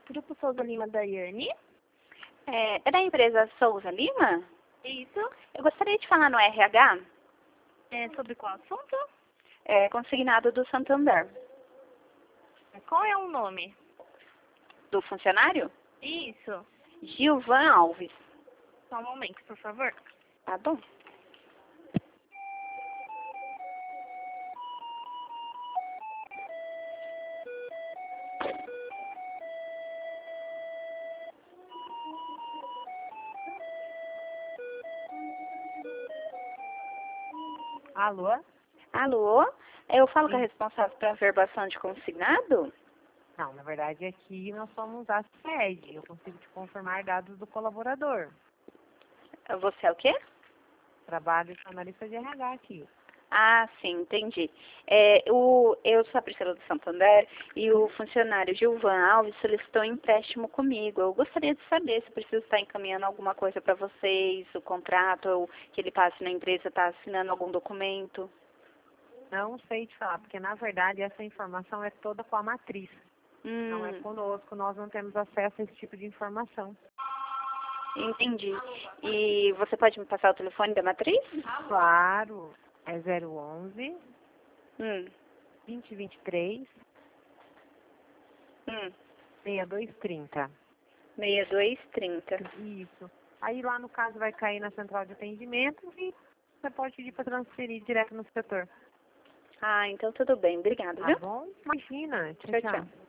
Grupo Souza Lima, Daiane. É da empresa Souza Lima? Isso. Eu gostaria de falar no RH, Sobre qual assunto? consignado do Santander. Qual é o nome? Do funcionário? Isso. Gilvan Alves. Só um momento, por favor. Tá bom. Alô? Alô? Eu falo com a Sim. responsável para averbação de consignado? Não, na verdade aqui nós somos a sede. Eu consigo te confirmar dados do colaborador. Você é o quê? Trabalho com analista de RH aqui. Ah, sim, entendi. Eu sou a Priscila do Santander e o funcionário Gilvan Alves solicitou um empréstimo comigo. Eu gostaria de saber se preciso estar encaminhando alguma coisa para vocês, o contrato, ou que ele passe na empresa, está assinando algum documento. Não sei te falar, porque na verdade essa informação é toda com a matriz. Não é conosco, nós não temos acesso a esse tipo de informação. Entendi. E você pode me passar o telefone da matriz? Claro, é 011 Hum, 2023 hum. 6230. 6230. Isso. Aí lá no caso vai cair na central de atendimento e você pode pedir para transferir direto no setor. Ah, então tudo bem. Obrigada, Tá viu? bom? Imagina. Tchau, tchau.